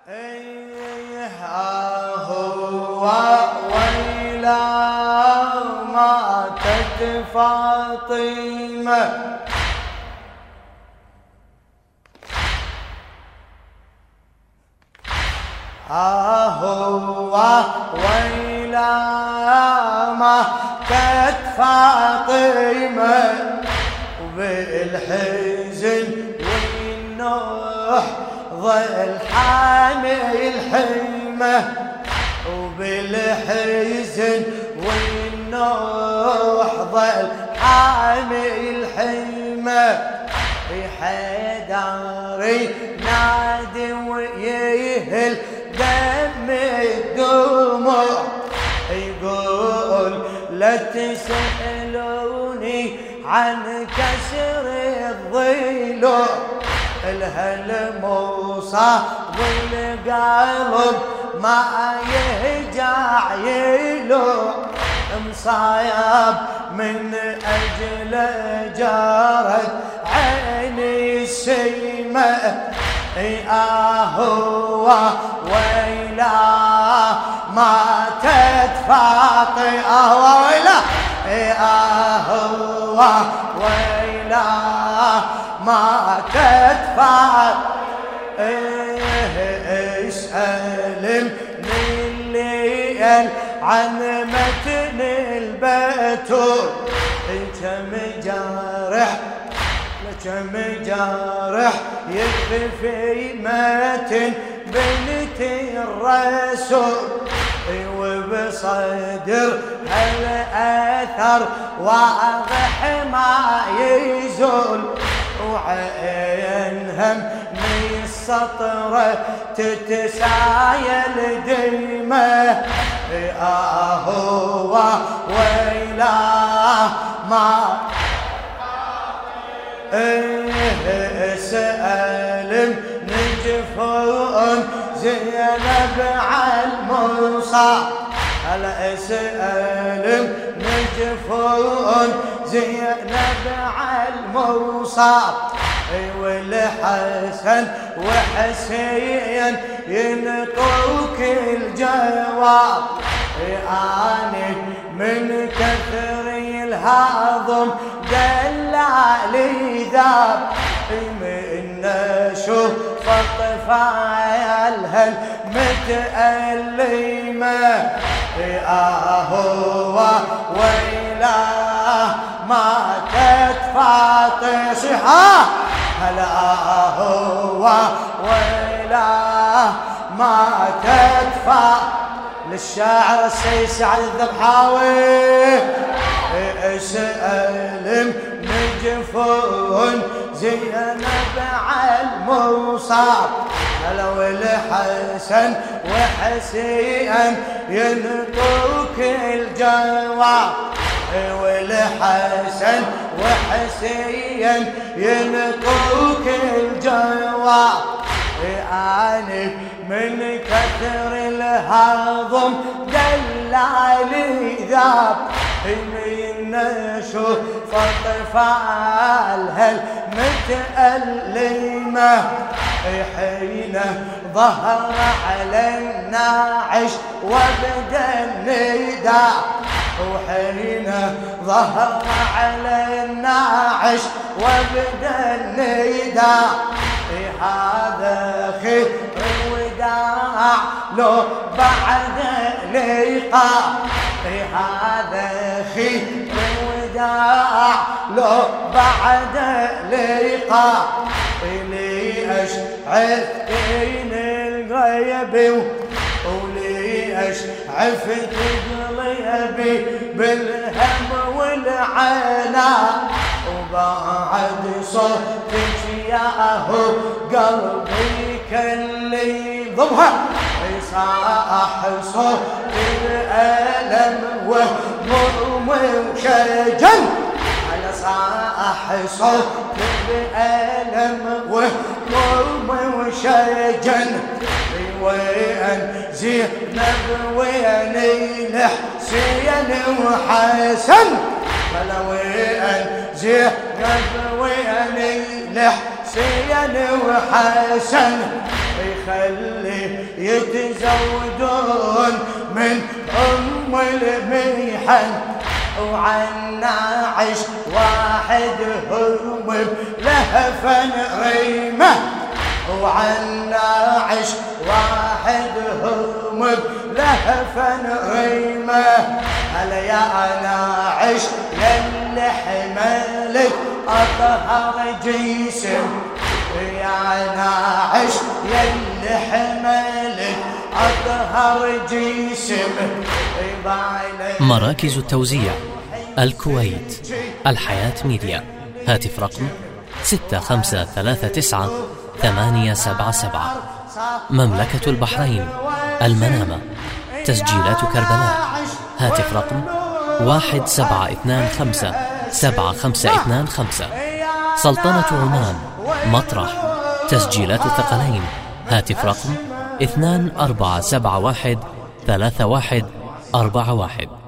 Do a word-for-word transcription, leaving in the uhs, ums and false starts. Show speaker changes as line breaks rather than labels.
ايه هو ويلا ماتت فاطمة ها هو ويلا ماتت فاطمة وبالحزن والنوح ظل حامل الحمة وبالحزن والنوح ظل حامل الحمة حيداري نادي ويهل دم الدموع يقول لا تسألوني عن كسر الضلوع الهالمصاب القلب ما يهجع يلوع مصايب من أجل جارت عيني السيمة آه هو ويلا ماتت فاطمة آه ويلا آه هو ويلا ماتت فاطمة اسأل من الليل عن متن البتول كم جارح كم جارح يكفي في متن بنت الرسول وبصدر هالأثر واضح ما يزول وعينها من السطرة تتسايل دمه آه هو ويلا ما سألم نجفون زينب عالمصاب هلا سألم نجفون زينب عالمصاب والحسن وحسين ينطوك الجواب أنا من كثر الهضم دلالي ذاب من شوف طفايلها المتألمة آه هو ويلا ماتت فاطمة صحة هلا هو ويلا ماتت فاطمة للشاعر السيد سعد الذبحاوي اسأل نجفون زينب عالمصاب لو الحسن وحسين ينطوك الجواب والحسن وحسين ينطوك الجواب أنا من كثر الهضم دلالي ذاب من شوف طفالها المتألمة حين ظهر على الناعش وبدا النداء وحين ظهر على الناعش وبدا النداء هذا خير وداع لو بعد لقاء هذا خير وداع لو بعد لقاء لي أشعث كين الغيب ولي أشعث قلبي بالهم والعناء وبعد صوتك ياهو قلبي كاللي ضمها صاح صوت الألم وهموم وشجن على صاح صوت الألم وهموم وشجن وين زينب وين الحسين وحسن فلو وين زينب وين الحسين حسين وحسن يخلي يتزودون من أم الميحن وعنا عش واحد هم بلهفا ريمة وعنا عش واحد هم بلهفا ريمة هلا يا أنا عش يلي حملك أطهر جسم يا أنا عش يلي حملك أطهر جسم.
مراكز التوزيع الكويت الحياة ميديا. هاتف رقم ستة خمسة ثلاثة تسعة ثمانية سبعة سبعة. مملكة البحرين المنامة تسجيلات كربلاء. هاتف رقم واحد سبعة اثنان خمسة سبعة خمسة اثنان خمسة. سلطنة عمان مطرح تسجيلات الثقلين. هاتف رقم اثنان أربعة سبعة واحد ثلاثة واحد أربعة واحد.